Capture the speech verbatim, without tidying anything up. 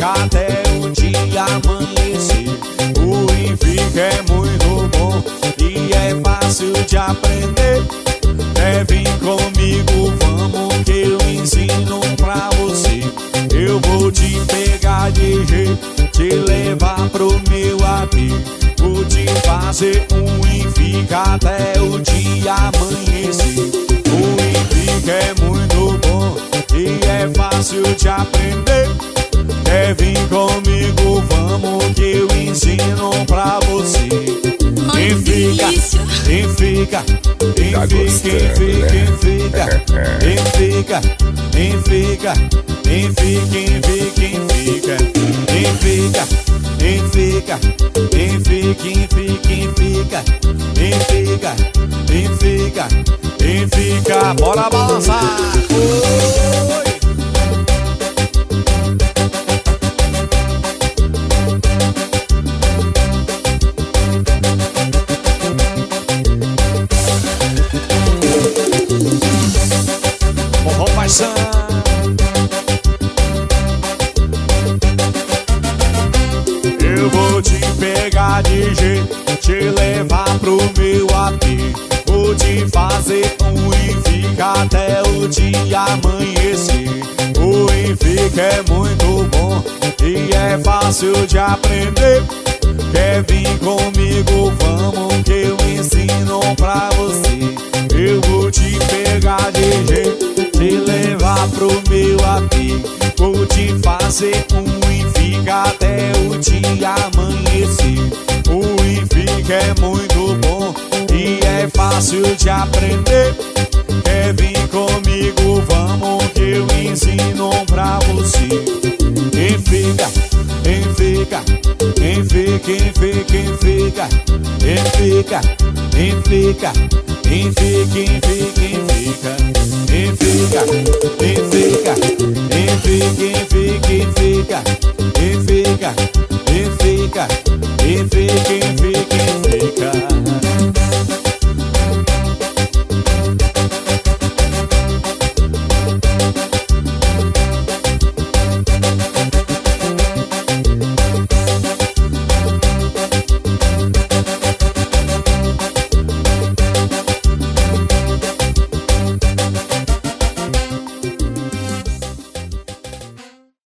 fica até o dia amanhecer. O e fica é muito bom e é fácil de aprender. É, vem comigo, vamos que eu ensino pra você. Eu vou te pegar de jeito, te levar pro meu aqui. Vou te fazer um e fica até o dia amanhecer. O e fica é muito bom e é fácil de aprender. Quer vir comigo, vamos que eu ensino pra você. Quem fica, quem fica, quem fica, quem fica, quem fica, quem fica, quem fica, quem fica, quem fica, quem fica, quem fica, quem fica, quem fica, quem fica, quem fica, quem fica, bora balançar. Oi! Eu vou te pegar de jeito, te levar pro meu aqui. Vou te fazer um e fica até o dia amanhecer. O e fica é muito bom e é fácil de aprender. Quer vir comigo, vamos que eu ensino pra você. Eu vou te pegar de jeito, te levar pro meu aqui. Vou te fazer um e fica até o dia amanhecer. O e fica é muito bom e é fácil de aprender. Quer vir comigo, vamos que eu ensino pra você. Quem fica, quem fica, quem fica, quem fica, quem fica, quem fica, quem fica, quem fica, quem fica, quem fica, quem fica, quem fica, quem fica, quem fica, quem fica, quem fica, quem fica, quem fica, quem fica, quem fica.